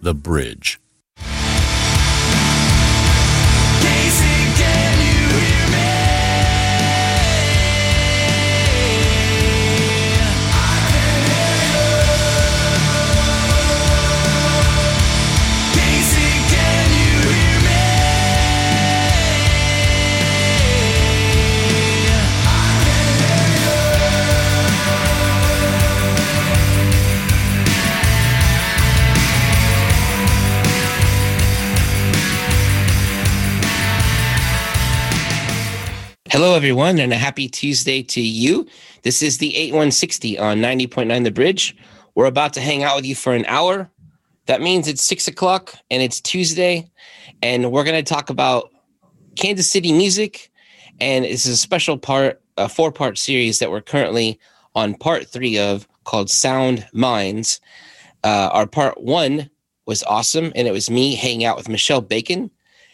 the Bridge. Hello, everyone, and a happy Tuesday to you. This is the 8160 on 90.9 The Bridge. We're about to hang out with you for an hour. That means it's 6 o'clock and it's Tuesday, and we're going to talk about Kansas City music. And this is a special part, a 4-part series that we're currently on part 3 of, called Sound Minds. Our part 1 was awesome, and it was me hanging out with Michelle Bacon,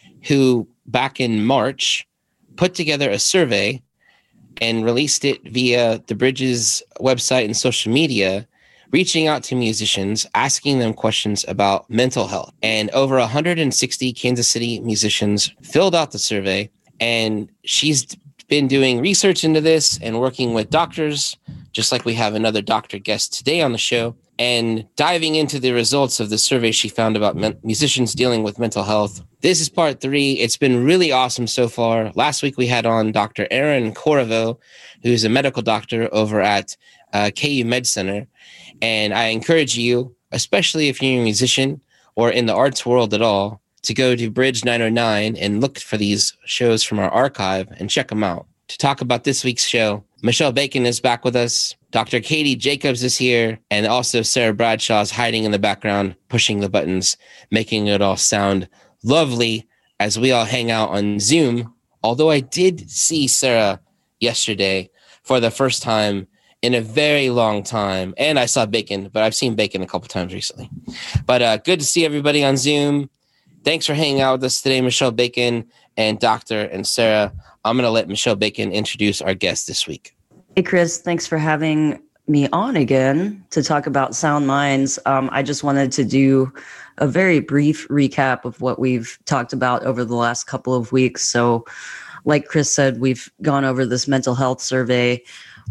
who back in March put together a survey and released it via the Bridge's website and social media, reaching out to musicians, asking them questions about mental health. And over 160 Kansas City musicians filled out the survey, and she's been doing research into this and working with doctors, just like we have another doctor guest today on the show, and diving into the results of the survey she found about musicians dealing with mental health. This is part 3. It's been really awesome so far. Last week we had on Dr. Aaron Corriveau, who's a medical doctor over at KU Med Center. And I encourage you, especially if you're a musician or in the arts world at all, to go to Bridge 909 and look for these shows from our archive and check them out. To talk about this week's show, Michelle Bacon is back with us. Dr. Katie Jacobs is here. And also Sarah Bradshaw is hiding in the background, pushing the buttons, making it all sound lovely as we all hang out on Zoom. Although I did see Sarah yesterday for the first time in a very long time. And I saw Bacon, but I've seen Bacon a couple times recently. But good to see everybody on Zoom. Thanks for hanging out with us today, Michelle Bacon and Dr. and Sarah. I'm going to let Michelle Bacon introduce our guest this week. Hey, Chris, thanks for having me on again to talk about Sound Minds. I just wanted to do a very brief recap of what we've talked about over the last couple of weeks. So like Chris said, we've gone over this mental health survey,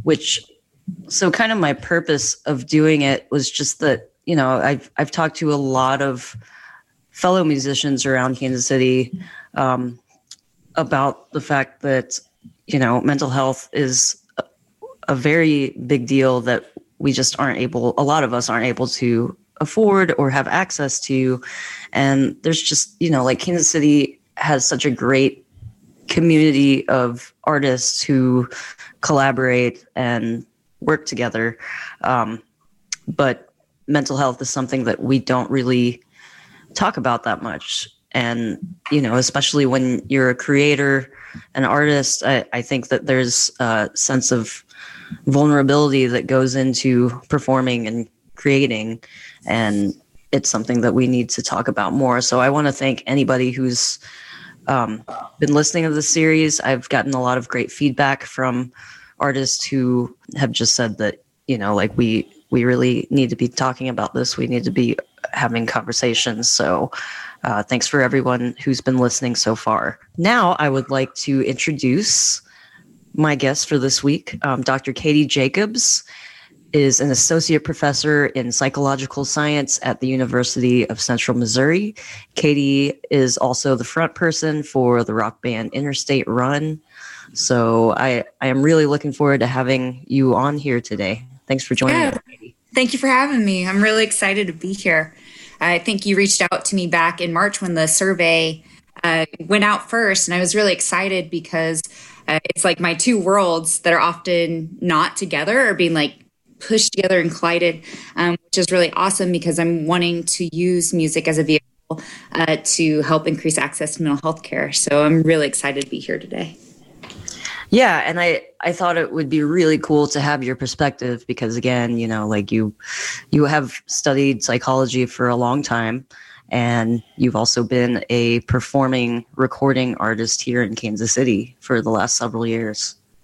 so kind of my purpose of doing it was just that, you know, I've talked to a lot of fellow musicians around Kansas City about the fact that, you know, mental health is a very big deal that we just a lot of us aren't able to afford or have access to. And there's just, you know, like Kansas City has such a great community of artists who collaborate and work together. But mental health is something that we don't really talk about that much. And, you know, especially when you're a creator, an artist, I think that there's a sense of vulnerability that goes into performing and creating. And it's something that we need to talk about more. So I want to thank anybody who's been listening to this series. I've gotten a lot of great feedback from artists who have just said that, you know, like we really need to be talking about this. We need to be having conversations. So thanks for everyone who's been listening so far. Now I would like to introduce my guest for this week. Dr. Katie Jacobs is an associate professor in psychological science at the University of Central Missouri. Katie is also the front person for the rock band Interstate Run. So I am really looking forward to having you on here today. Thanks for joining us, Katie. Thank you for having me. I'm really excited to be here. I think you reached out to me back in March when the survey went out first, and I was really excited because it's like my two worlds that are often not together are being like pushed together and collided, which is really awesome because I'm wanting to use music as a vehicle to help increase access to mental health care. So I'm really excited to be here today. Yeah, and I thought it would be really cool to have your perspective because, again, you know, like you have studied psychology for a long time, and you've also been a performing recording artist here in Kansas City for the last several years.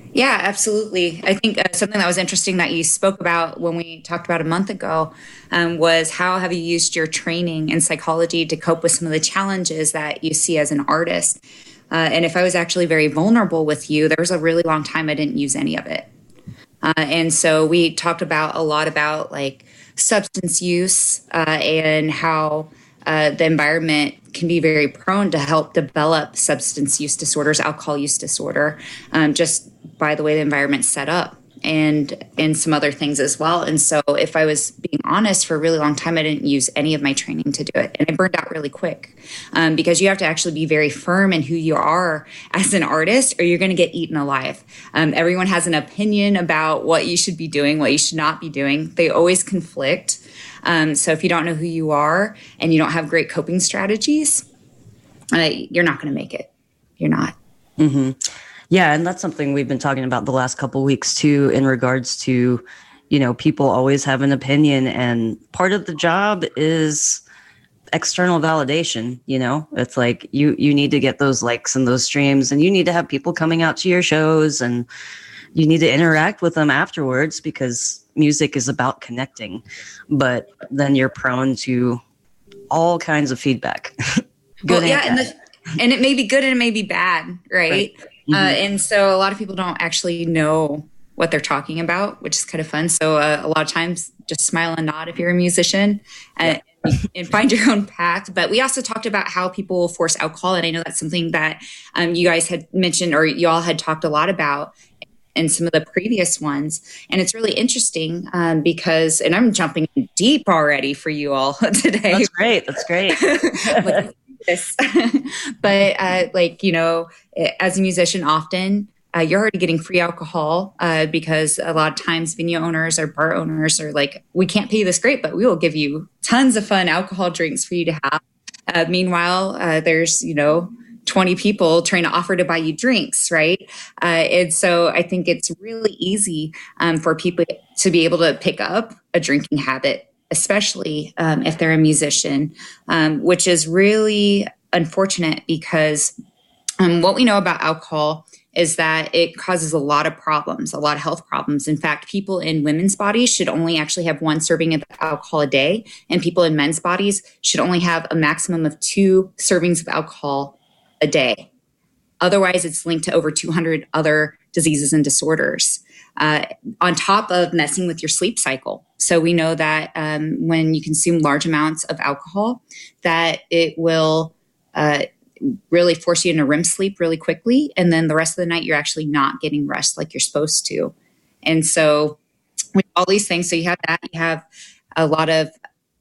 Yeah, absolutely. I think something that was interesting that you spoke about when we talked about a month ago was how have you used your training in psychology to cope with some of the challenges that you see as an artist? And if I was actually very vulnerable with you, there was a really long time I didn't use any of it. And so we talked about a lot about like substance use and how the environment can be very prone to help develop substance use disorders, alcohol use disorder, just by the way the environment's set up and some other things as well. And so if I was being honest, for a really long time, I didn't use any of my training to do it. And I burned out really quick because you have to actually be very firm in who you are as an artist or you're going to get eaten alive. Everyone has an opinion about what you should be doing, what you should not be doing. They always conflict. So if you don't know who you are and you don't have great coping strategies, you're not going to make it. You're not. Mm-hmm. Yeah, and that's something we've been talking about the last couple of weeks too, in regards to, people always have an opinion, and part of the job is external validation. It's like you need to get those likes and those streams, and you need to have people coming out to your shows, and you need to interact with them afterwards because music is about connecting. But then you're prone to all kinds of feedback. Good and it may be good and it may be bad, right? Mm-hmm. And so a lot of people don't actually know what they're talking about, which is kind of fun. So a lot of times just smile and nod if you're a musician and find your own path. But we also talked about how people force alcohol. And I know that's something that you guys had mentioned or you all had talked a lot about in some of the previous ones. And it's really interesting because, and I'm jumping deep already for you all today. That's great. But as a musician, often you're already getting free alcohol because a lot of times venue owners or bar owners are like, we can't pay you this great, but we will give you tons of fun alcohol drinks for you to have. Meanwhile, there's 20 people trying to offer to buy you drinks, right? And so I think it's really easy for people to be able to pick up a drinking habit, especially if they're a musician, which is really unfortunate because what we know about alcohol is that it causes a lot of problems, a lot of health problems. In fact, people in women's bodies should only actually have 1 serving of alcohol a day, and people in men's bodies should only have a maximum of 2 servings of alcohol a day. Otherwise, it's linked to over 200 other diseases and disorders, on top of messing with your sleep cycle. So we know that when you consume large amounts of alcohol, that it will really force you into REM sleep really quickly. And then the rest of the night, you're actually not getting rest like you're supposed to. And so with all these things, so you have that, you have a lot of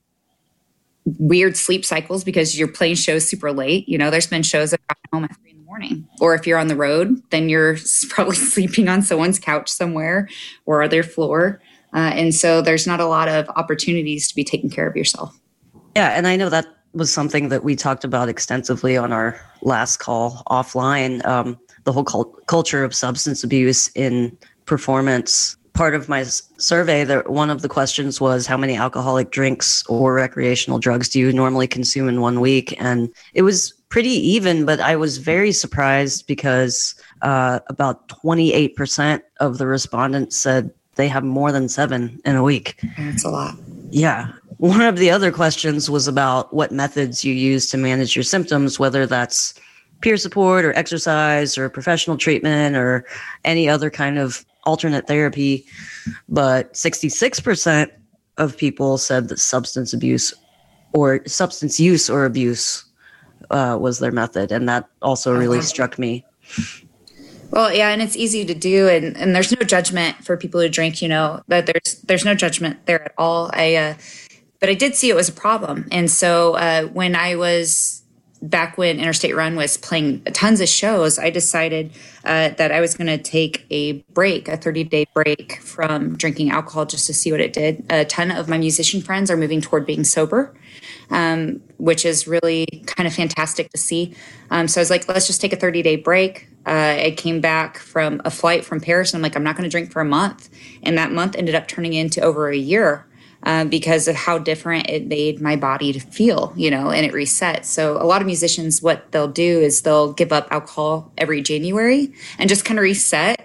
weird sleep cycles because you're playing shows super late. There's been shows that are home at 3 a.m. Or if you're on the road, then you're probably sleeping on someone's couch somewhere or on their floor. And so there's not a lot of opportunities to be taking care of yourself. Yeah. And I know that was something that we talked about extensively on our last call offline. The whole culture of substance abuse in performance. Part of my survey, one of the questions was, how many alcoholic drinks or recreational drugs do you normally consume in 1 week? And it was pretty even, but I was very surprised because about 28% of the respondents said they have more than 7 in a week. That's a lot. Yeah. One of the other questions was about what methods you use to manage your symptoms, whether that's peer support or exercise or professional treatment or any other kind of alternate therapy. But 66% of people said that substance use or abuse was their method. And that also really struck me. Well, yeah, and it's easy to do, and there's no judgment for people who drink, that there's no judgment there at all. But I did see it was a problem. And so when I was back when Interstate Run was playing tons of shows, I decided that I was going to take a 30-day break from drinking alcohol just to see what it did. A ton of my musician friends are moving toward being sober, which is really kind of fantastic to see. So I was like, let's just take a 30-day break. I came back from a flight from Paris, and I'm like, I'm not going to drink for a month. And that month ended up turning into over a year. Because of how different it made my body to feel, and it reset. So a lot of musicians, what they'll do is they'll give up alcohol every January and just kind of reset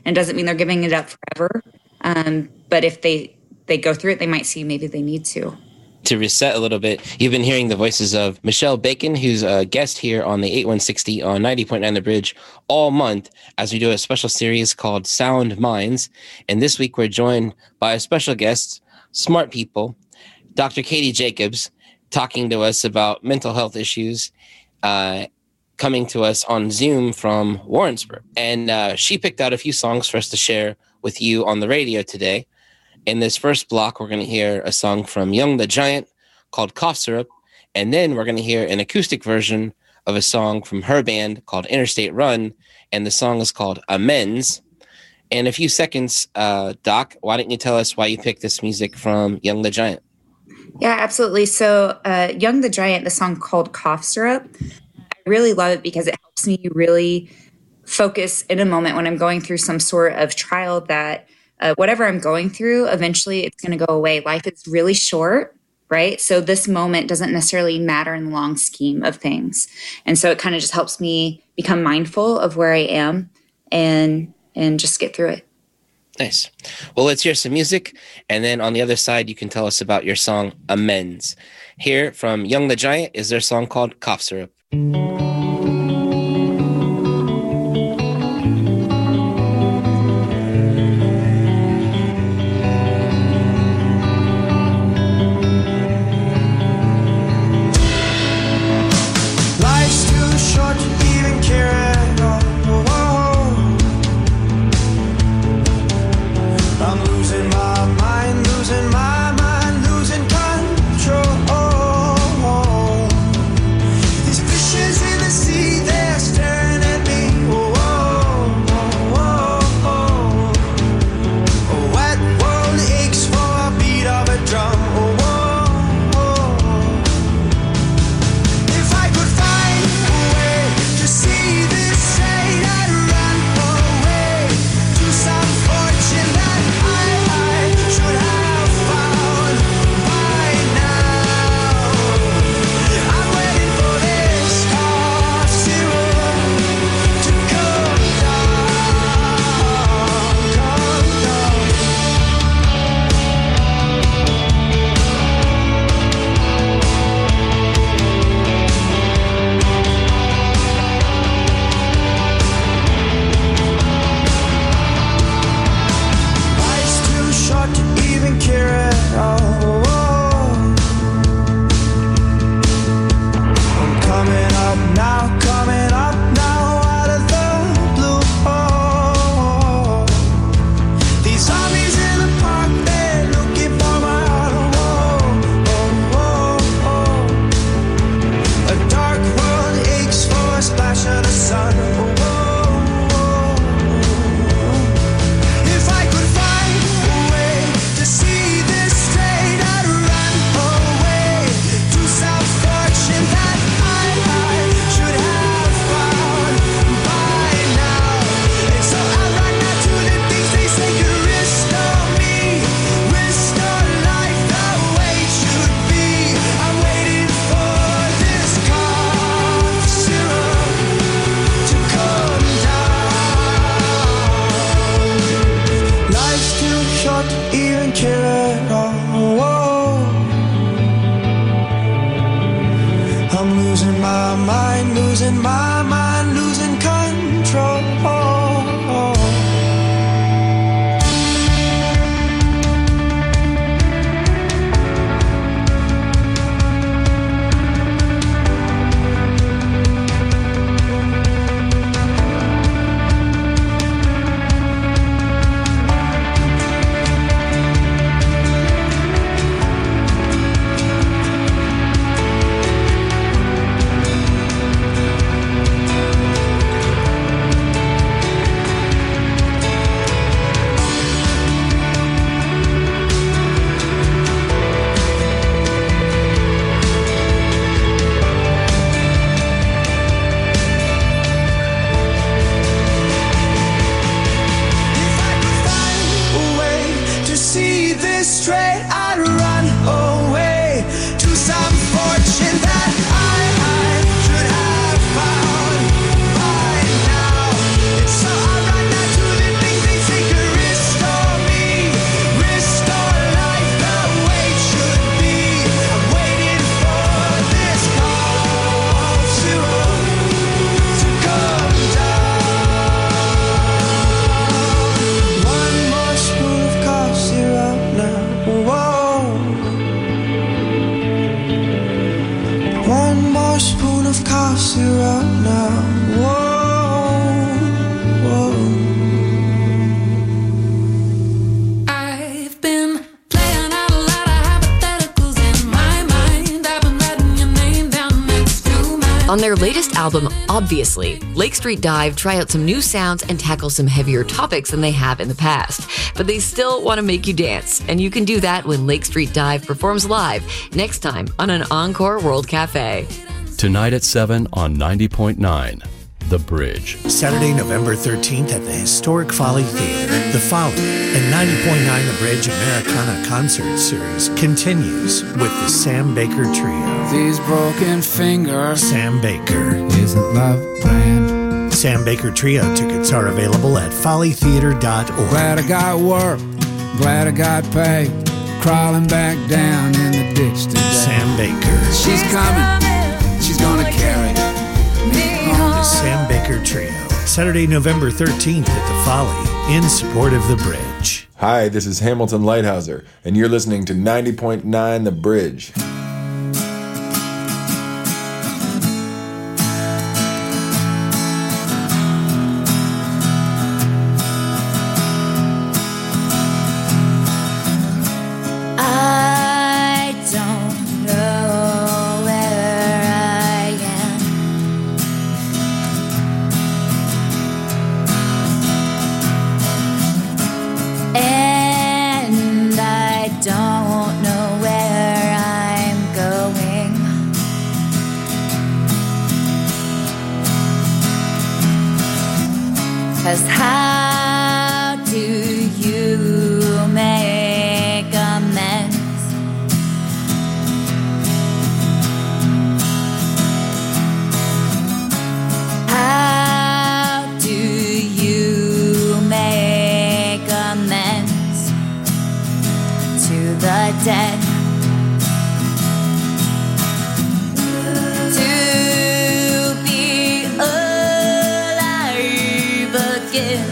and doesn't mean they're giving it up forever. But if they go through it, they might see maybe they need to. To reset a little bit, you've been hearing the voices of Michelle Bacon, who's a guest here on the 8160 on 90.9 The Bridge all month as we do a special series called Sound Minds. And this week we're joined by a special guest, smart people, Dr. Katie Jacobs, talking to us about mental health issues, coming to us on Zoom from Warrensburg. And she picked out a few songs for us to share with you on the radio today. In this first block, we're going to hear a song from Young the Giant called Cough Syrup. And then we're going to hear an acoustic version of a song from her band called Interstate Run. And the song is called Amends. In a few seconds, Doc, why don't you tell us why you picked this music from Young the Giant? Yeah, absolutely. So Young the Giant, the song called Cough Syrup, I really love it because it helps me really focus in a moment when I'm going through some sort of trial that whatever I'm going through, eventually it's going to go away. Life is really short, right? So this moment doesn't necessarily matter in the long scheme of things. And so it kind of just helps me become mindful of where I am and just get through it. Nice. Well, let's hear some music. And then on the other side, you can tell us about your song Amends. Here from Young the Giant is their song called Cough Syrup. One more spoon of cough syrup now. Whoa, whoa. I've been playing out a lot of hypotheticals in my mind. I've been writing your name down next to mine. On their latest album, Obviously, Lake Street Dive try out some new sounds and tackle some heavier topics than they have in the past. But they still want to make you dance, and you can do that when Lake Street Dive performs live next time on an Encore World Cafe. Tonight at 7 on 90.9, The Bridge. Saturday, November 13th at the historic Folly Theater. The Folly and 90.9 The Bridge Americana Concert Series continues with the Sam Baker Trio. These broken fingers. Sam Baker. Isn't love grand? Sam Baker Trio tickets are available at follytheater.org. Glad I got work. Glad I got pay. Crawling back down in the ditch today. Sam Baker. She's coming. She's gonna carry me home. The Sam Baker Trio. Saturday, November 13th at the Folly in support of The Bridge. Hi, this is Hamilton Lighthouser, and you're listening to 90.9 The Bridge. How do you make amends? How do you make amends to the dead? To be alive again.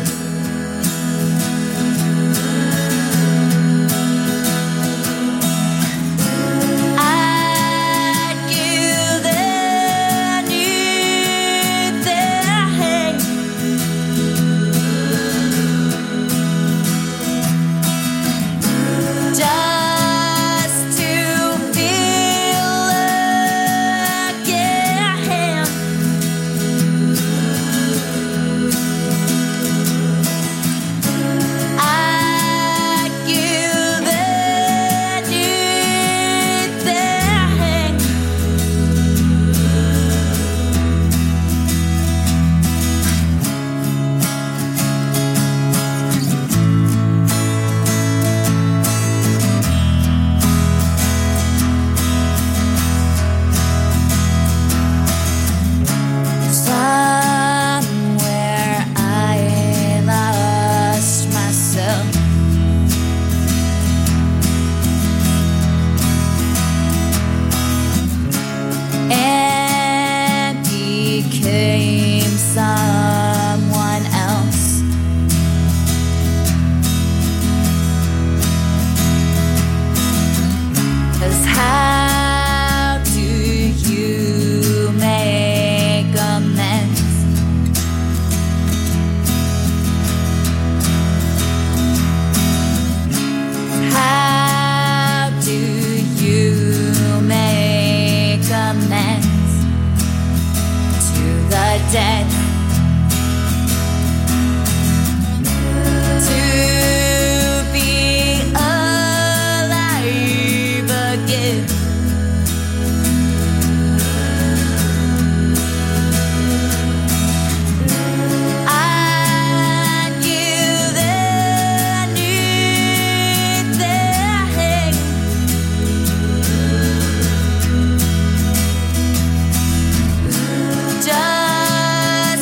Dead. To be alive again. I give anything. Just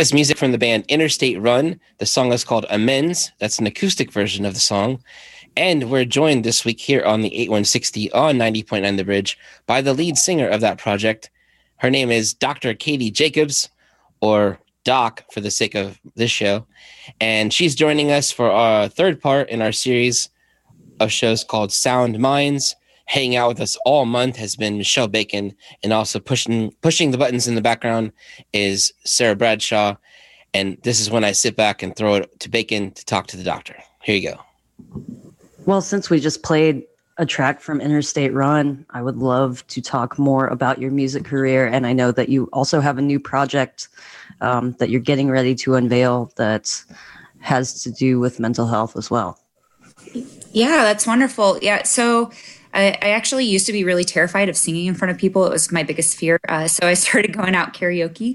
was music from the band Interstate Run. The song is called Amends. That's an acoustic version of the song. And we're joined this week here on the 8160 on 90.9 The Bridge by the lead singer of that project. Her name is Dr. Katie Jacobs, or Doc for the sake of this show. And she's joining us for our third part in our series of shows called Sound Minds. Hanging out with us all month has been Michelle Bacon, and also pushing the buttons in the background is Sarah Bradshaw. And this is when I sit back and throw it to Bacon to talk to the doctor. Here you go. Well, since we just played a track from Interstate Run, I would love to talk more about your music career. And I know that you also have a new project that you're getting ready to unveil that has to do with mental health as well. Yeah, that's wonderful. Yeah, so I actually used to be really terrified of singing in front of people. It was my biggest fear. So I started going out karaoke,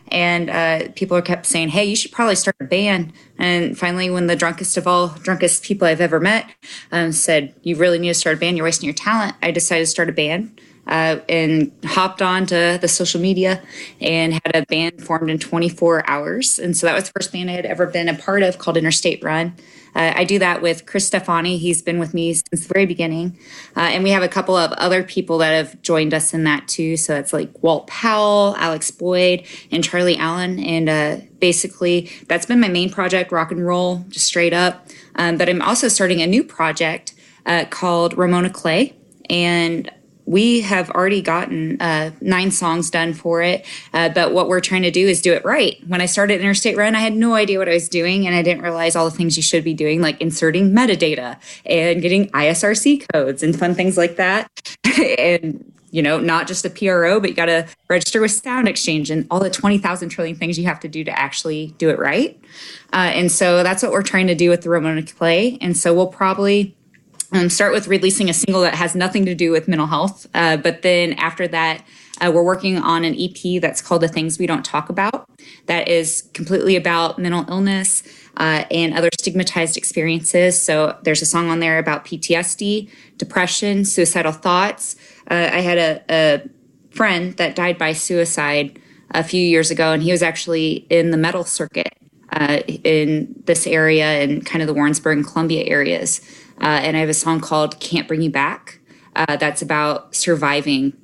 and people kept saying, hey, you should probably start a band. And finally, when the drunkest people I've ever met said, you really need to start a band, you're wasting your talent, I decided to start a band. And hopped onto the social media and had a band formed in 24 hours. And so that was the first band I had ever been a part of, called Interstate Run. I do that with Chris Stefani. He's been with me since the very beginning. And we have a couple of other people that have joined us in that too. So it's like Walt Powell, Alex Boyd, and Charlie Allen. And basically that's been my main project, rock and roll, just straight up. But I'm also starting a new project called Ramona Clay. And we have already gotten 9 songs done for it, but what we're trying to do is do it right. When I started Interstate Run, I had no idea what I was doing, and I didn't realize all the things you should be doing, like inserting metadata and getting ISRC codes and fun things like that. And, not just a PRO, but you got to register with Sound Exchange and all the 20,000 trillion things you have to do to actually do it right. And so that's what we're trying to do with the Ramona Clay. And so we'll probably start with releasing a single that has nothing to do with mental health. But then after that, we're working on an EP that's called The Things We Don't Talk About. That is completely about mental illness and other stigmatized experiences. So there's a song on there about PTSD, depression, suicidal thoughts. I had a friend that died by suicide a few years ago, and he was actually in the metal circuit in this area and kind of the Warrensburg and Columbia areas. And I have a song called Can't Bring You Back that's about surviving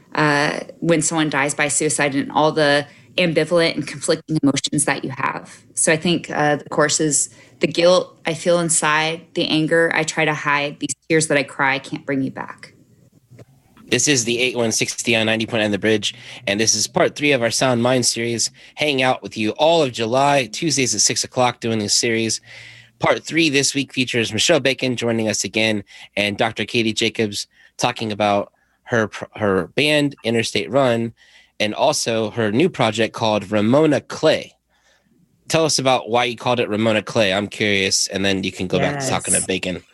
when someone dies by suicide and all the ambivalent and conflicting emotions that you have. So I think the chorus is the guilt I feel inside, the anger I try to hide, these tears that I cry, can't bring you back. This is the 8160 on 90.9 The Bridge, and this is part 3 of our Sound Mind series, hanging out with you all of July, Tuesdays at 6 o'clock doing this series. Part 3 this week features Michelle Bacon joining us again, and Dr. Katie Jacobs talking about her band, Interstate Run, and also her new project called Ramona Clay. Tell us about why you called it Ramona Clay. I'm curious, and then you can go back to talking to Bacon.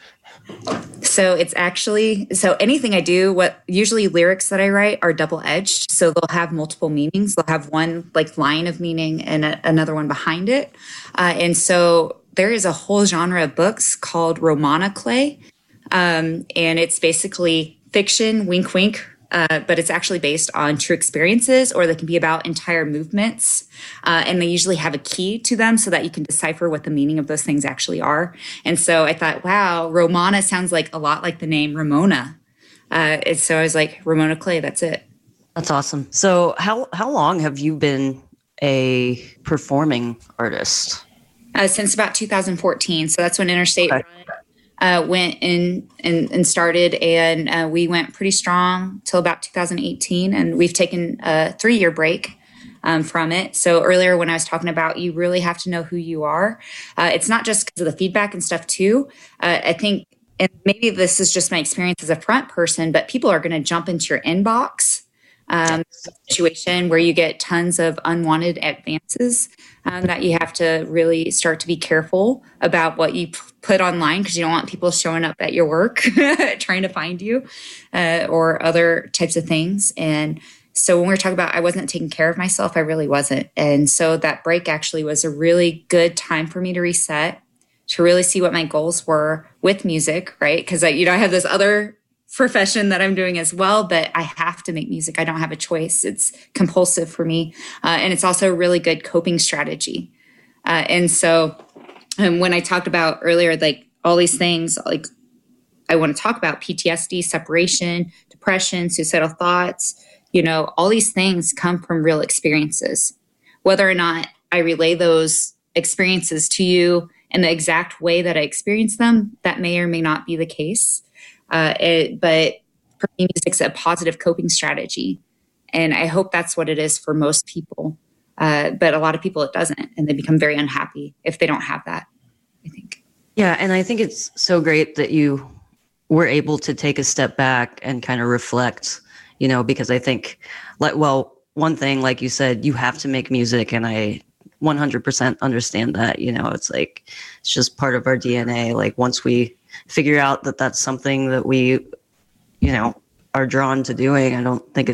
So it's actually, anything I do, usually lyrics that I write are double-edged. So they'll have multiple meanings. They'll have one line of meaning and another one behind it. And so there is a whole genre of books called Ramona Clay. And it's basically fiction, wink, wink, but it's actually based on true experiences, or they can be about entire movements. And they usually have a key to them so that you can decipher what the meaning of those things actually are. And so I thought, wow, Ramona sounds like a lot like the name Ramona. And so I was like, Ramona Clay, that's it. That's awesome. So how long have you been a performing artist? Since about 2014. So that's when Interstate Run went in and started, and we went pretty strong till about 2018, and we've taken a 3-year break from it. So earlier when I was talking about you really have to know who you are, it's not just because of the feedback and stuff too. I think, and maybe this is just my experience as a front person, but people are going to jump into your inbox situation where you get tons of unwanted advances that you have to really start to be careful about what you put online, because you don't want people showing up at your work trying to find you or other types of things. And so when we were talking about I wasn't taking care of myself, I really wasn't. And so that break actually was a really good time for me to reset, to really see what my goals were with music, right? Because I have this other profession that I'm doing as well, but I have to make music. I don't have a choice. It's compulsive for me. And it's also a really good coping strategy. And so when I talked about earlier, like all these things, like I want to talk about PTSD, separation, depression, suicidal thoughts, you know, all these things come from real experiences. Whether or not I relay those experiences to you in the exact way that I experienced them, that may or may not be the case. But for me, music's a positive coping strategy. And I hope that's what it is for most people. But a lot of people, it doesn't. And they become very unhappy if they don't have that, I think. Yeah. And I think it's so great that you were able to take a step back and kind of reflect, you know, because I think, one thing, like you said, you have to make music. And I 100% understand that, you know, it's like, it's just part of our DNA. Like once we figure out that that's something that we, you know, are drawn to doing, I don't think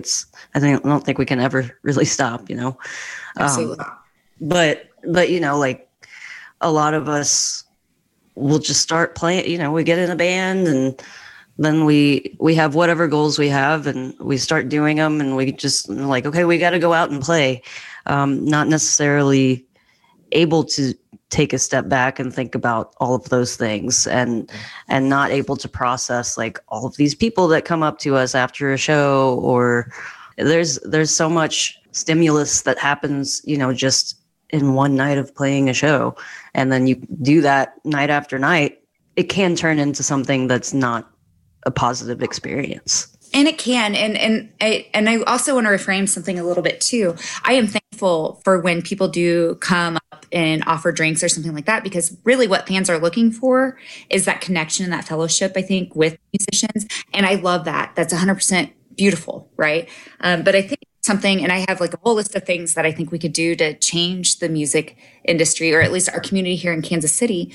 we can ever really stop, you know? Absolutely. But, you know, like a lot of us will just start playing, you know, we get in a band and then we have whatever goals we have and we start doing them and we just like, okay, we got to go out and play. Not necessarily able to take a step back and think about all of those things and not able to process like all of these people that come up to us after a show, or there's so much stimulus that happens, you know, just in one night of playing a show. And then you do that night after night, it can turn into something that's not a positive experience. And it can. And I also want to reframe something a little bit too. I am thankful for when people do come up and offer drinks or something like that, because really what fans are looking for is that connection and that fellowship, I think, with musicians. And I love that. That's 100% beautiful, right? But I think something, and I have like a whole list of things that I think we could do to change the music industry, or at least our community here in Kansas City.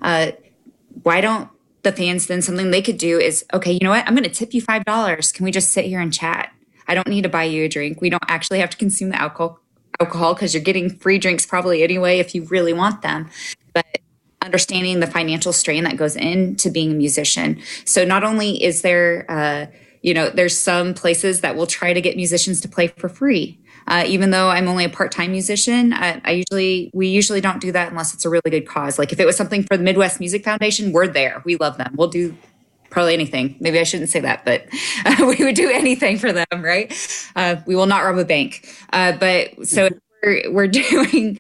Why don't the fans, then something they could do is, okay, you know what? I'm going to tip you $5. Can we just sit here and chat? I don't need to buy you a drink. We don't actually have to consume the alcohol because you're getting free drinks probably anyway if you really want them. But understanding the financial strain that goes into being a musician. So not only is there, there's some places that will try to get musicians to play for free. Even though I'm only a part-time musician, we usually don't do that unless it's a really good cause. Like if it was something for the Midwest Music Foundation, we're there. We love them. We'll do probably anything. Maybe I shouldn't say that, but we would do anything for them, right? We will not rob a bank. But so we're doing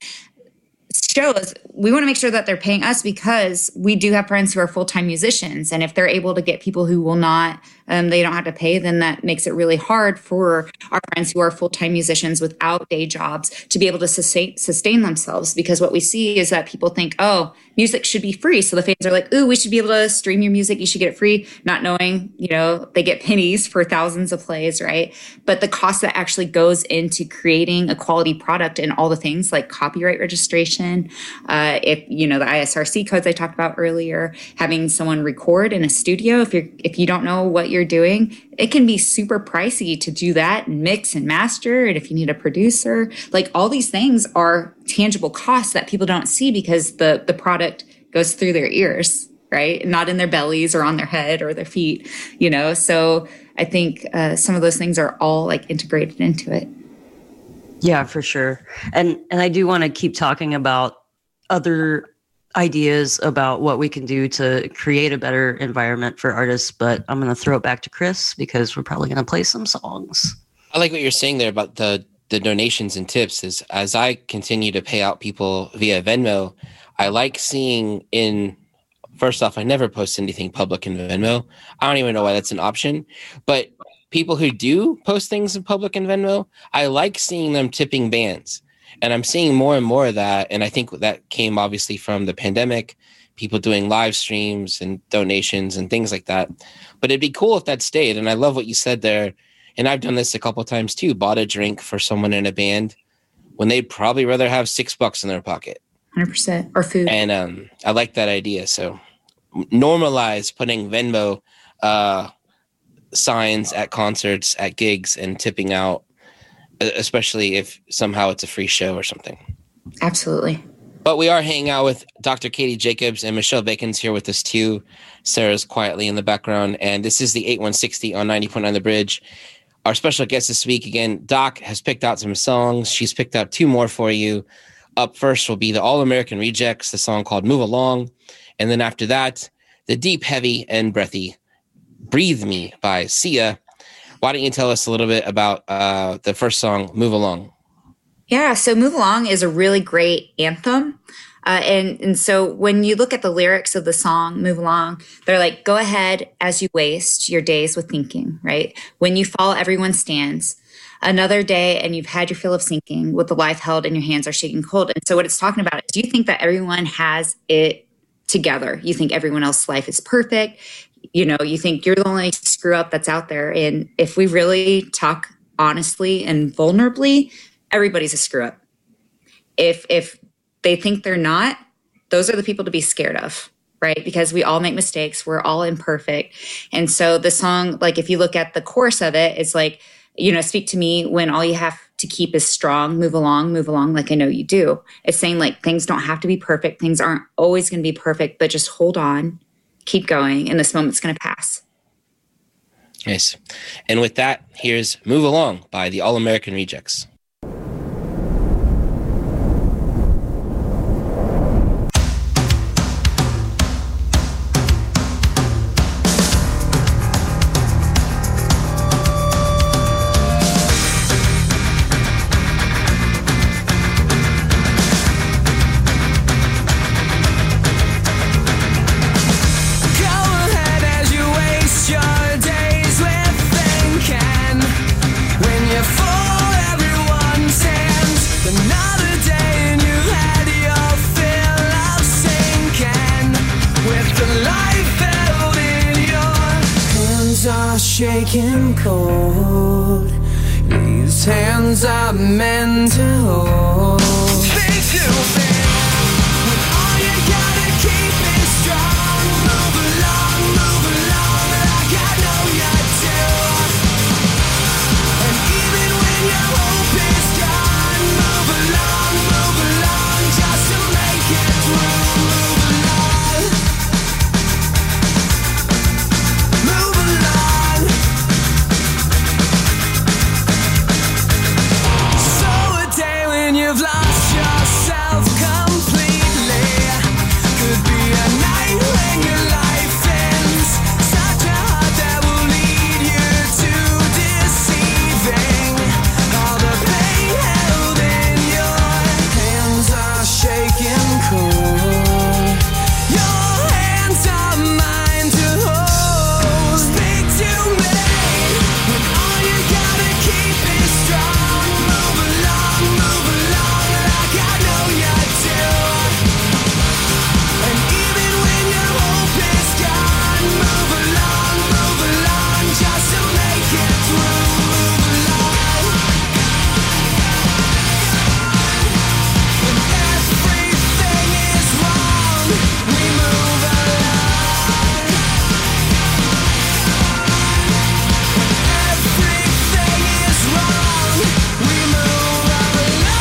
shows, we want to make sure that they're paying us because we do have friends who are full-time musicians. And if they're able to get people who will not, they don't have to pay, then that makes it really hard for our friends who are full-time musicians without day jobs to be able to sustain themselves. Because what we see is that people think, oh, music should be free. So the fans are like, ooh, we should be able to stream your music. You should get it free. Not knowing, they get pennies for thousands of plays, right? But the cost that actually goes into creating a quality product and all the things like copyright registration, the ISRC codes I talked about earlier, having someone record in a studio. If you don't know what you're doing, it can be super pricey to do that and mix and master. And if you need a producer, like all these things are tangible costs that people don't see because the product goes through their ears, right? Not in their bellies or on their head or their feet, So I think some of those things are all like integrated into it. Yeah, for sure. And I do want to keep talking about other ideas about what we can do to create a better environment for artists, but I'm going to throw it back to Chris because we're probably going to play some songs. I like what you're saying there about the donations and tips. Is as I continue to pay out people via Venmo, I like seeing first off, I never post anything public in Venmo. I don't even know why that's an option, but people who do post things in public in Venmo, I like seeing them tipping bands. And I'm seeing more and more of that. And I think that came obviously from the pandemic, people doing live streams and donations and things like that. But it'd be cool if that stayed. And I love what you said there. And I've done this a couple of times too, bought a drink for someone in a band when they'd probably rather have $6 in their pocket. 100%. Or food. And I like that idea. So normalize putting Venmo signs at concerts, at gigs, and tipping out, especially if somehow it's a free show or something. Absolutely. But we are hanging out with Dr. Katie Jacobs, and Michelle Bacon's here with us too. Sarah's quietly in the background, and this is the 8160 on 90.9 The Bridge. Our special guest this week, again, Doc has picked out some songs. She's picked out two more for you. Up first will be the All-American Rejects, the song called Move Along. And then after that, the deep, heavy, and breathy Breathe Me by Sia. Why don't you tell us a little bit about the first song, Move Along? Yeah, so Move Along is a really great anthem. And so when you look at the lyrics of the song, Move Along, they're like, go ahead as you waste your days with thinking, right? When you fall, everyone stands. Another day and you've had your fill of sinking with the life held and your hands are shaking cold. And so what it's talking about is you think that everyone has it together. You think everyone else's life is perfect. You know, you think you're the only screw up that's out there. And if we really talk honestly and vulnerably, everybody's a screw up. If they think they're not, those are the people to be scared of, right? Because we all make mistakes. We're all imperfect. And so the song, like if you look at the chorus of it, it's like, you know, speak to me when all you have to keep is strong, move along like I know you do. It's saying like things don't have to be perfect. Things aren't always going to be perfect, but just hold on, keep going, and this moment's going to pass. Yes. And with that, here's Move Along by the All-American Rejects. Shaking cold, these hands are meant to hold. Speak to me when all you gotta keep is strong. Move along like I know you do. And even when your hope is gone, move along just to make it through. You've lost yourself completely. Could be a night when your life ends. Such a heart that will lead you to deceiving. All the pain held in your hands are shaking cold. Your hands are mine to hold. Speak to me when all you gotta keep is strong. Move along like I know you do. And even when your hope is gone, move along just to make it through. Move along. When everything is wrong, we move along. When everything is wrong, we move along.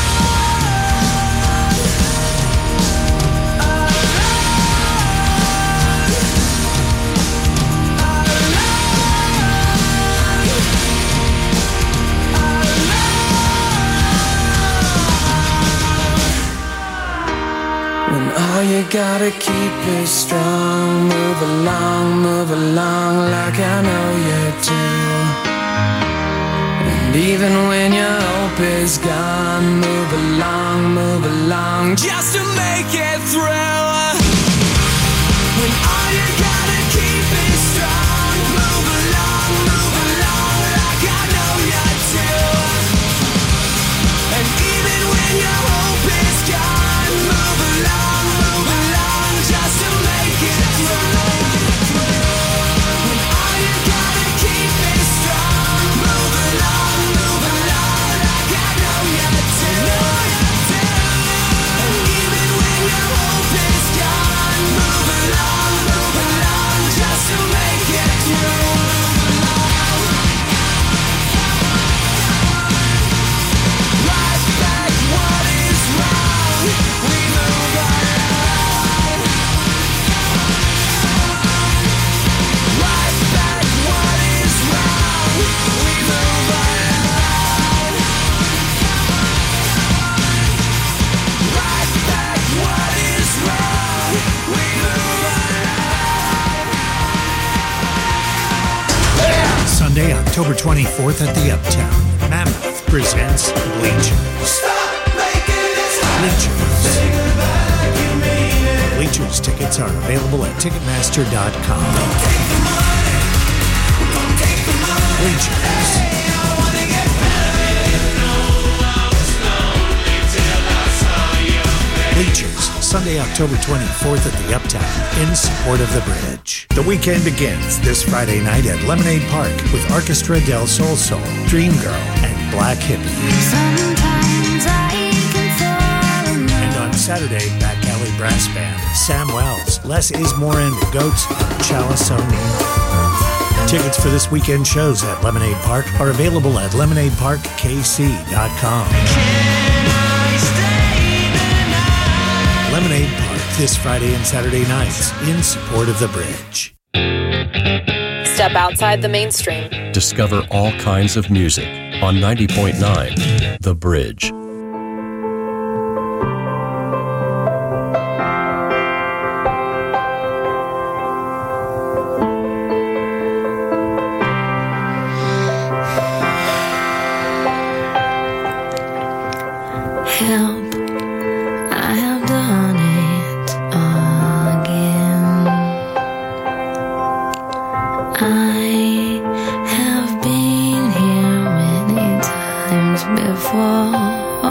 When all you gotta keep is strong, move along like I know you do. And even when your hope is gone, move along just to make it through. When all you gotta keep is strong, move along like I know you do. And even when your hope is gone, move along just to make it through. When all you gotta keep is strong, move along like I know you do. And even when your hope is October 24th at the Uptown, Mammoth presents Bleachers. Bleachers tickets are available at Ticketmaster.com. Bleachers. Bleachers, Sunday, October 24th at the Uptown, in support of the Bridge. The weekend begins this Friday night at Lemonade Park with Orchestra del Sol Sol, Dream Girl, and Black Hippie. And on Saturday, Back Alley Brass Band, Sam Wells, Less Is More and the Goats, and Chalice O'Neill. Tickets for this weekend shows at Lemonade Park are available at lemonadeparkkc.com. Lemonade Park this Friday and Saturday nights in support of the Bridge. Step outside the mainstream. Discover all kinds of music on 90.9 The Bridge. Help, I have done it again. I have been here many times before.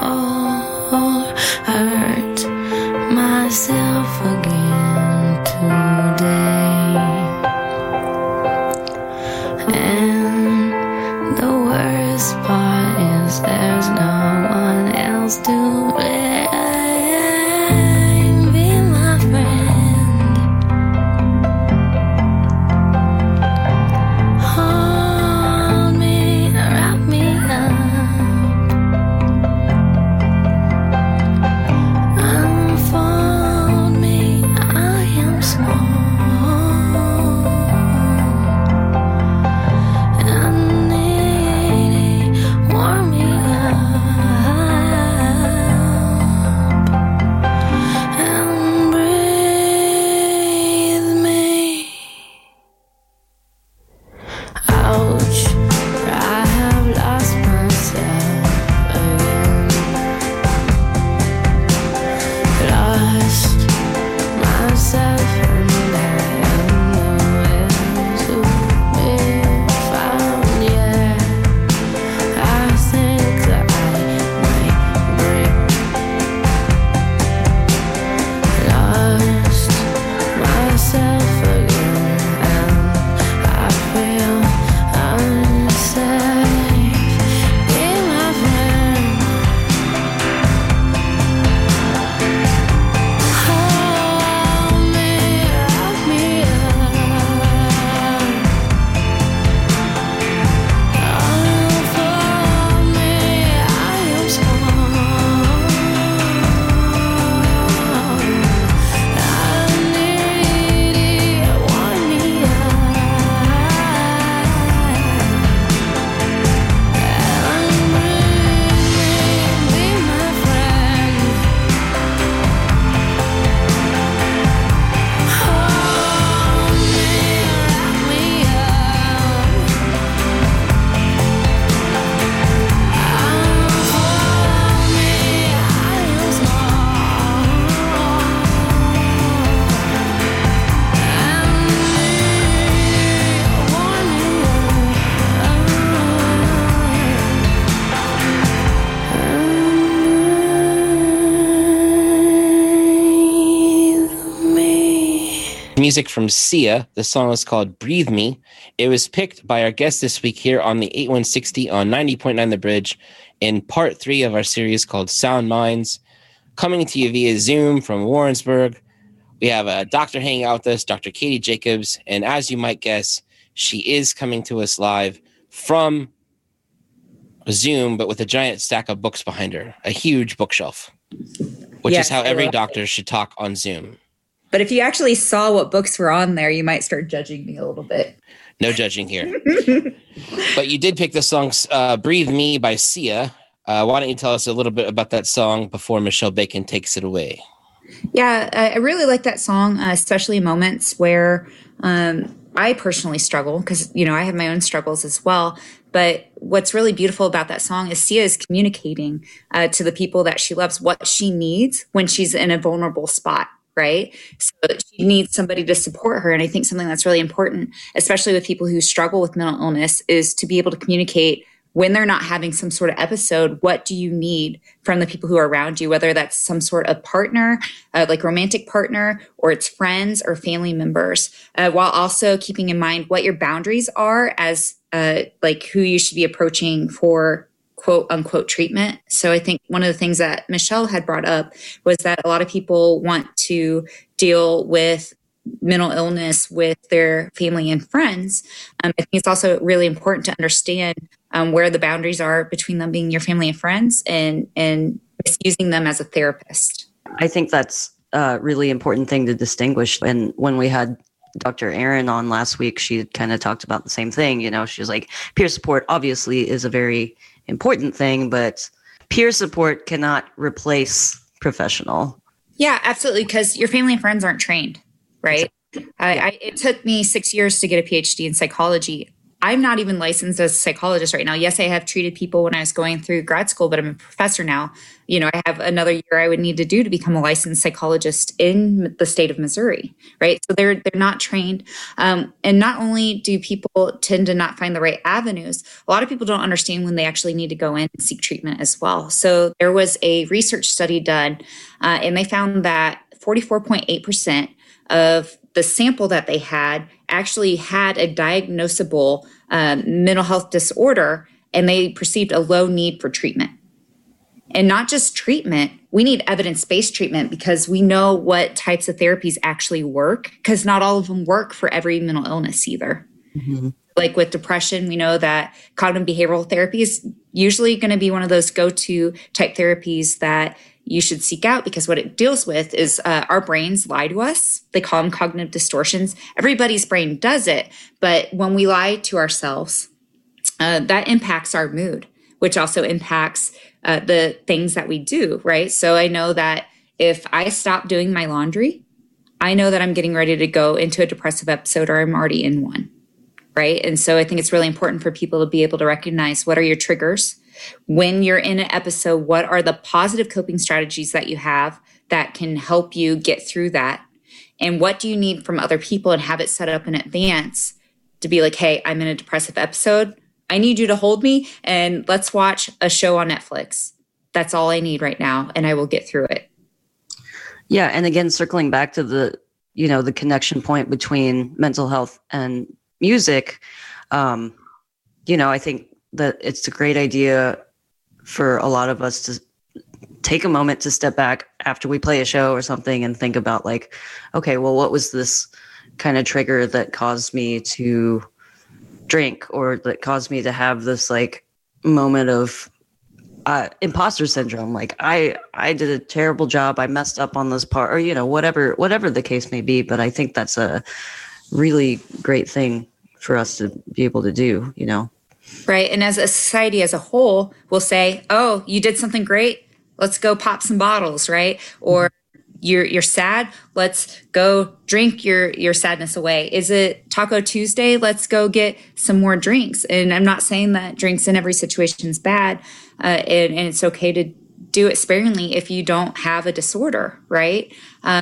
Hurt myself again today. And the worst part is there's no one else to blame. Be my friend. Hold me, wrap me up. Unfold me, I am small and needy. Warm me up and breathe me. Ouch, I have lost myself again. Lost myself and I am nowhere to be found. Yeah, I think that I might break. Lost myself again and I feel unsafe. Be my friend. Hold me, wrap me up. Unfold me, I am small and needy. Warm me up and breathe me. Be my friend. Hold me, wrap me up. Unfold me, I am small and needy. Warm me up and breathe me. Music from Sia. The song is called Breathe Me. It was picked by our guest this week here on the 8160 on 90.9 The Bridge in part 3 of our series called Sound Minds. Coming to you via Zoom from Warrensburg. We have a doctor hanging out with us, Dr. Katie Jacobs. And as you might guess, she is coming to us live from Zoom, but with a giant stack of books behind her, a huge bookshelf, which Yes, is how I every love doctor should talk on Zoom. But if you actually saw what books were on there, you might start judging me a little bit. No judging here. But you did pick the song Breathe Me by Sia. Why don't you tell us a little bit about that song before Michelle Bacon takes it away? Yeah, I really like that song, especially in moments where I personally struggle because, I have my own struggles as well. But what's really beautiful about that song is Sia is communicating to the people that she loves what she needs when she's in a vulnerable spot, right? So she needs somebody to support her. And I think something that's really important, especially with people who struggle with mental illness, is to be able to communicate when they're not having some sort of episode. What do you need from the people who are around you, whether that's some sort of partner, like romantic partner, or it's friends or family members, while also keeping in mind what your boundaries are as like who you should be approaching for quote unquote treatment. So I think one of the things that Michelle had brought up was that a lot of people want to deal with mental illness with their family and friends. I think it's also really important to understand where the boundaries are between them being your family and friends and misusing them as a therapist. I think that's a really important thing to distinguish. And when we had Dr. Erin on last week, she kind of talked about the same thing. She was like, peer support obviously is a very important thing, but peer support cannot replace professional. Yeah, absolutely. Because your family and friends aren't trained, right? It took me 6 years to get a PhD in psychology. I'm not even licensed as a psychologist right now. Yes, I have treated people when I was going through grad school, but I'm a professor now. I have another year I would need to do to become a licensed psychologist in the state of Missouri, right? So they're not trained. And not only do people tend to not find the right avenues, a lot of people don't understand when they actually need to go in and seek treatment as well. So there was a research study done, and they found that 44.8% of the sample that they had actually had a diagnosable mental health disorder, and they perceived a low need for treatment. And not just treatment, we need evidence-based treatment because we know what types of therapies actually work, because not all of them work for every mental illness either. Mm-hmm. Like with depression, we know that cognitive behavioral therapy is usually going to be one of those go-to type therapies that you should seek out, because what it deals with is our brains lie to us. They call them cognitive distortions. Everybody's brain does it. But when we lie to ourselves, that impacts our mood, which also impacts the things that we do, right? So I know that if I stop doing my laundry, I know that I'm getting ready to go into a depressive episode, or I'm already in one, right? And so I think it's really important for people to be able to recognize what are your triggers. When you're in an episode, what are the positive coping strategies that you have that can help you get through that? And what do you need from other people, and have it set up in advance to be like, hey, I'm in a depressive episode. I need you to hold me and let's watch a show on Netflix. That's all I need right now, and I will get through it. Yeah. And again, circling back to the connection point between mental health and music, I think that it's a great idea for a lot of us to take a moment to step back after we play a show or something and think about like, okay, well, what was this kind of trigger that caused me to drink, or that caused me to have this like moment of imposter syndrome? Like I did a terrible job. I messed up on this part, or, whatever the case may be. But I think that's a really great thing for us to be able to do, Right. And as a society as a whole, we'll say, oh, you did something great. Let's go pop some bottles, right? Or you're sad. Let's go drink your sadness away. Is it Taco Tuesday? Let's go get some more drinks. And I'm not saying that drinks in every situation is bad. And it's okay to do it sparingly if you don't have a disorder, right?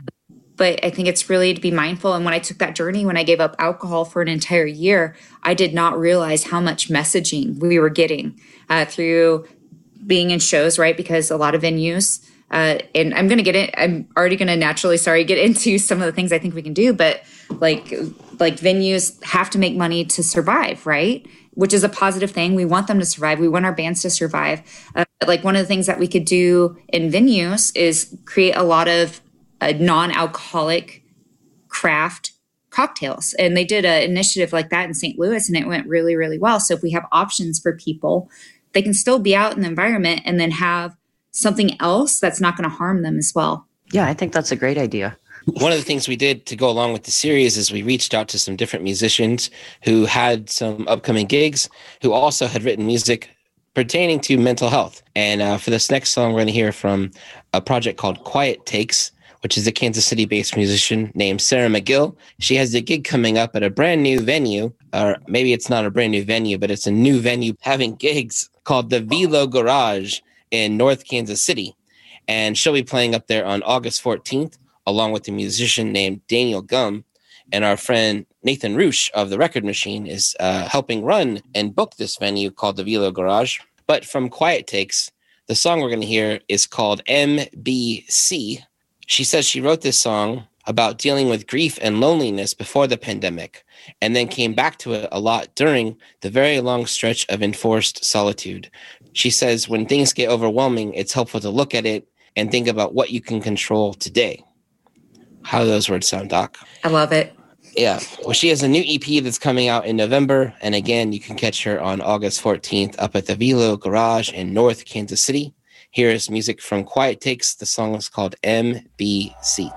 But I think it's really to be mindful. And when I took that journey, when I gave up alcohol for an entire year, I did not realize how much messaging we were getting through being in shows, right? Because a lot of venues, and I'm already going to naturally, get into some of the things I think we can do, but like venues have to make money to survive, right? Which is a positive thing. We want them to survive. We want our bands to survive. Like one of the things that we could do in venues is create a lot of non-alcoholic craft cocktails. And they did an initiative like that in St. Louis, and it went really, really well. So if we have options for people, they can still be out in the environment and then have something else that's not going to harm them as well. Yeah, I think that's a great idea. One of the things we did to go along with the series is we reached out to some different musicians who had some upcoming gigs, who also had written music pertaining to mental health. And for this next song, we're going to hear from a project called Quiet Takes, which is a Kansas City-based musician named Sarah McGill. She has a gig coming up at a brand new venue, or maybe it's not a brand new venue, but it's a new venue having gigs called the Velo Garage in North Kansas City. And she'll be playing up there on August 14th, along with a musician named Daniel Gum. And our friend Nathan Roosh of The Record Machine is helping run and book this venue called the Velo Garage. But from Quiet Takes, the song we're going to hear is called MBC. She says she wrote this song about dealing with grief and loneliness before the pandemic, and then came back to it a lot during the very long stretch of enforced solitude. She says when things get overwhelming, it's helpful to look at it and think about what you can control today. How do those words sound, Doc? I love it. Yeah. Well, she has a new EP that's coming out in November. And again, you can catch her on August 14th up at the Velo Garage in North Kansas City. Here is music from Quiet Takes. The song is called MBC.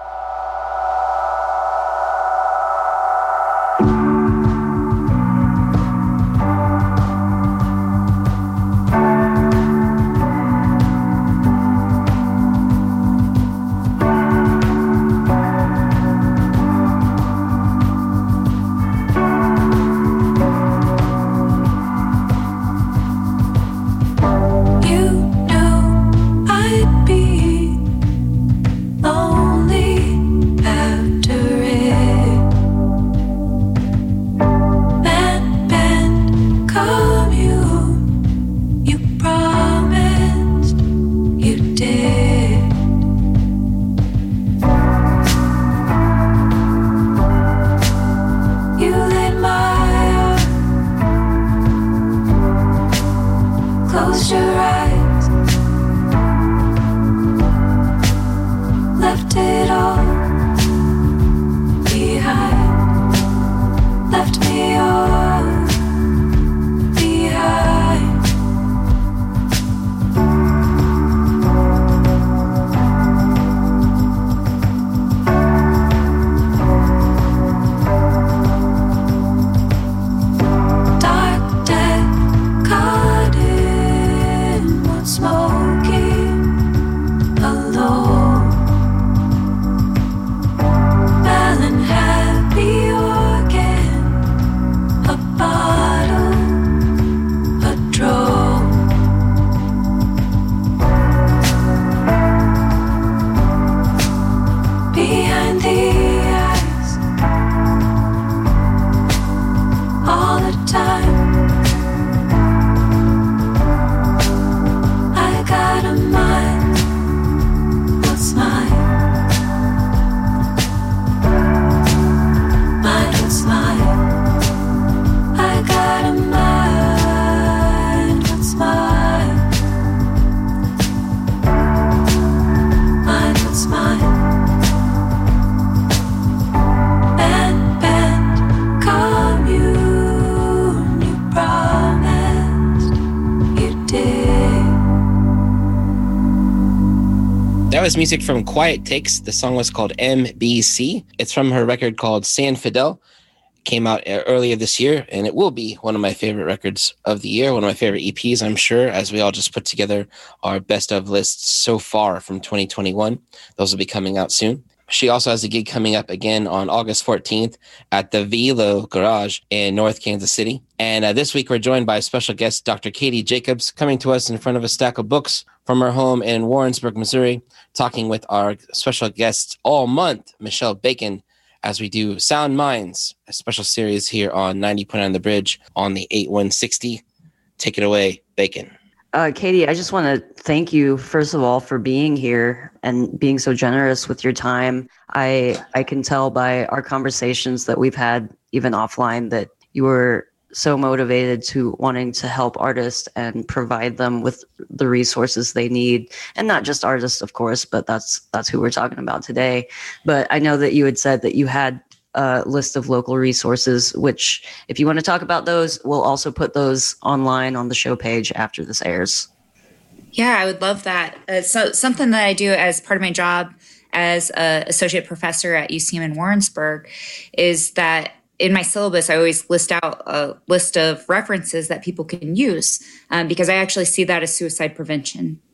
That was music from Quiet Takes. The song was called MBC. It's from her record called San Fidel. It came out earlier this year, and it will be one of my favorite records of the year, one of my favorite EPs, I'm sure, as we all just put together our best of lists so far from 2021. Those will be coming out soon. She also has a gig coming up again on August 14th at the Velo Garage in North Kansas City. And this week we're joined by special guest Dr. Katie Jacobs, coming to us in front of a stack of books from her home in Warrensburg, Missouri, talking with our special guest all month, Michelle Bacon, as we do Sound Minds, a special series here on 90.9 The Bridge on the 8160. Take it away, Bacon. Katie, I just want to thank you, first of all, for being here and being so generous with your time. I can tell by our conversations that we've had, even offline, that you were so motivated to wanting to help artists and provide them with the resources they need. And not just artists, of course, but that's who we're talking about today. But I know that you had said that you had a list of local resources, which if you want to talk about those, we'll also put those online on the show page after this airs. Yeah, I would love that. So something that I do as part of my job as an associate professor at UCM in Warrensburg is that in my syllabus, I always list out a list of references that people can use because I actually see that as suicide prevention.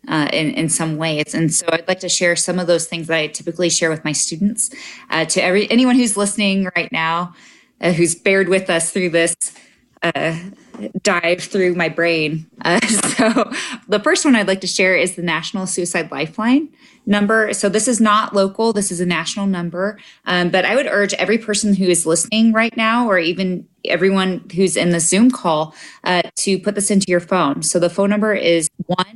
in some ways. And so I'd like to share some of those things that I typically share with my students. To anyone who's listening right now, who's bared with us through this dive through my brain. So the first one I'd like to share is the National Suicide Lifeline number. So this is not local. This is a national number. But I would urge every person who is listening right now, or even everyone who's in the Zoom call, to put this into your phone. So the phone number is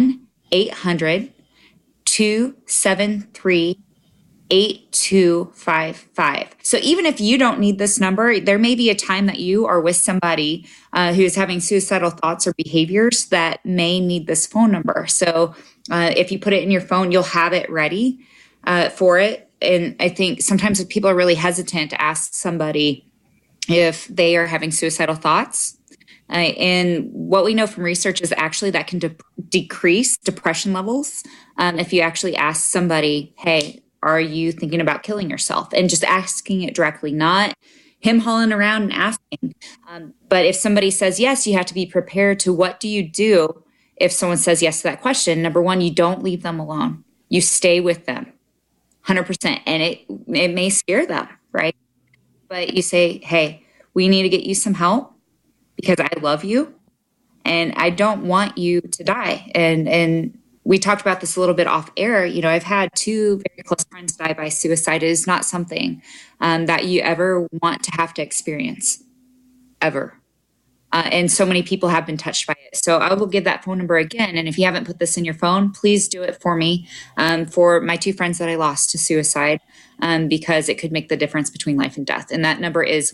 1-800-273-8255. So even if you don't need this number, there may be a time that you are with somebody who is having suicidal thoughts or behaviors that may need this phone number. So if you put it in your phone, you'll have it ready for it. And I think sometimes people are really hesitant to ask somebody if they are having suicidal thoughts. And what we know from research is actually that can decrease depression levels if you actually ask somebody, hey, are you thinking about killing yourself? And just asking it directly, not him hauling around and asking. But if somebody says yes, you have to be prepared to what do you do if someone says yes to that question. Number one, you don't leave them alone. You stay with them 100%. And it may scare them, right? But you say, hey, we need to get you some help because I love you and I don't want you to die. And we talked about this a little bit off air. You know, I've had 2 very close friends die by suicide. It is not something that you ever want to have to experience, ever. And so many people have been touched by it. So I will give that phone number again. And if you haven't put this in your phone, please do it for me, for my 2 friends that I lost to suicide, because it could make the difference between life and death. And that number is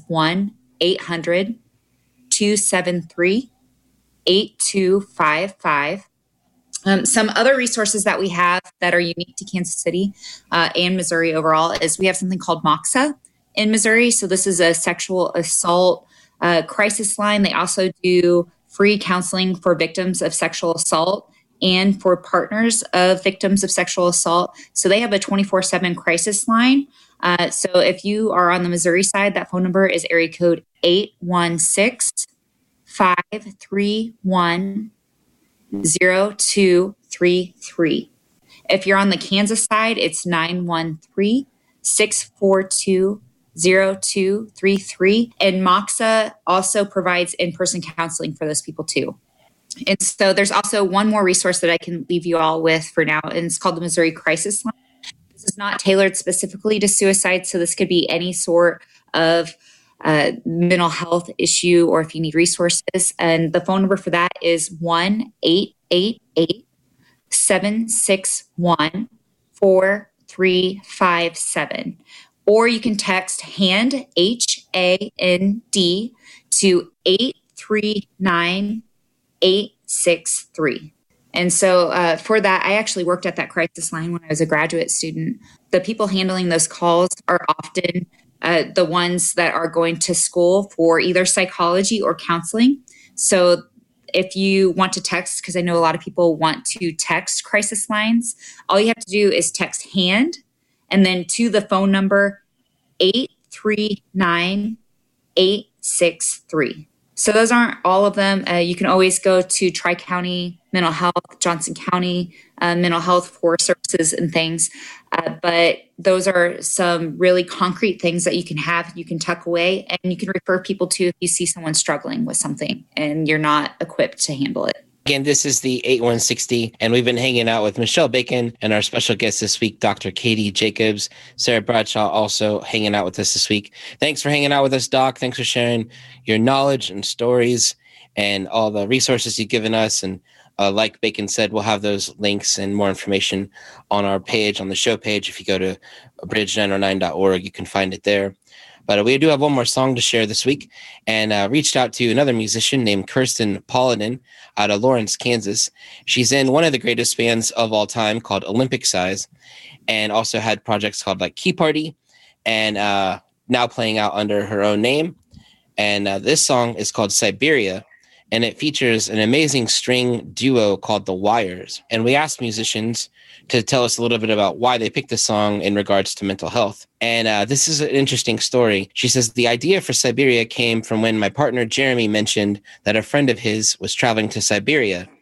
1-800-273-8255. Some other resources that we have that are unique to Kansas City and Missouri overall is we have something called MOXA in Missouri. So this is a sexual assault crisis line. They also do free counseling for victims of sexual assault and for partners of victims of sexual assault. So they have a 24/7 crisis line. So if you are on the Missouri side, that phone number is area code 816-531-0233. If you're on the Kansas side, it's 913-642-0233. And MOXA also provides in-person counseling for those people too. And so there's also one more resource that I can leave you all with for now, and it's called the Missouri Crisis Line. This is not tailored specifically to suicide, so this could be any sort of mental health issue or if you need resources. And the phone number for that is 1-888-761-4357. Or you can text HAND, HAND, to 839-863. And so for that, I actually worked at that crisis line when I was a graduate student. The people handling those calls are often the ones that are going to school for either psychology or counseling. So if you want to text, because I know a lot of people want to text crisis lines, all you have to do is text HAND and then to the phone number 839-863. So those aren't all of them. You can always go to Tri-County Mental Health, Johnson County Mental Health for services and things. But those are some really concrete things that you can have, you can tuck away, and you can refer people to if you see someone struggling with something and you're not equipped to handle it. Again, this is the 8160, and we've been hanging out with Michelle Bacon and our special guest this week, Dr. Katie Jacobs. Sarah Bradshaw also hanging out with us this week. Thanks for hanging out with us, Doc. Thanks for sharing your knowledge and stories and all the resources you've given us. And like Bacon said, we'll have those links and more information on our page, on the show page. If you go to bridge909.org, you can find it there. But we do have one more song to share this week, and reached out to another musician named Kirsten Paladin out of Lawrence, Kansas. She's in one of the greatest bands of all time called Olympic Size, and also had projects called like Key Party, and now playing out under her own name. And this song is called Siberia, and it features an amazing string duo called The Wires. And we asked musicians to tell us a little bit about why they picked the song in regards to mental health. And this is an interesting story. She says, the idea for Siberia came from when my partner Jeremy mentioned that a friend of his was traveling to Siberia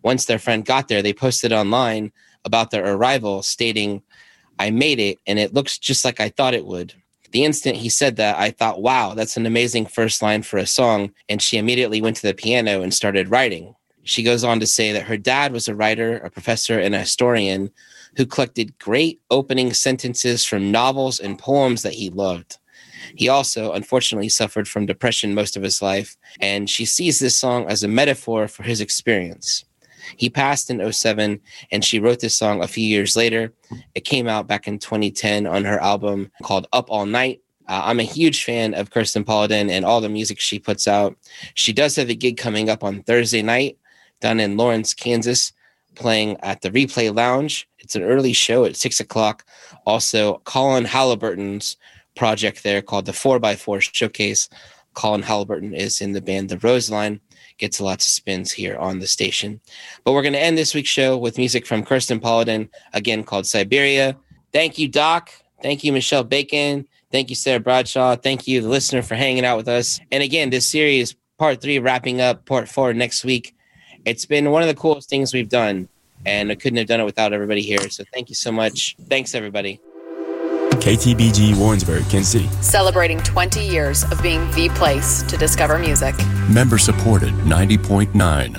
Once their friend got there, they posted online about their arrival, stating, "I made it, and it looks just like I thought it would." The instant he said that, I thought, wow, that's an amazing first line for a song, and she immediately went to the piano and started writing. She goes on to say that her dad was a writer, a professor, and a historian who collected great opening sentences from novels and poems that he loved. He also, unfortunately, suffered from depression most of his life, and she sees this song as a metaphor for his experience. He passed in 2007, and she wrote this song a few years later. It came out back in 2010 on her album called Up All Night. I'm a huge fan of Kirsten Paludan and all the music she puts out. She does have a gig coming up on Thursday night down in Lawrence, Kansas, playing at the Replay Lounge. It's an early show at 6 o'clock. Also, Colin Halliburton's project there called the 4x4 Showcase. Colin Halliburton is in the band The Roseline. Gets lots of spins here on the station. But we're going to end this week's show with music from Kirsten Paludan, again called Siberia. Thank you, Doc. Thank you, Michelle Bacon. Thank you, Sarah Bradshaw. Thank you, the listener, for hanging out with us. And again, this series, part 3, wrapping up part 4 next week. It's been one of the coolest things we've done, and I couldn't have done it without everybody here. So thank you so much. Thanks, everybody. KTBG Warrensburg, Kansas City. Celebrating 20 years of being the place to discover music. Member supported 90.9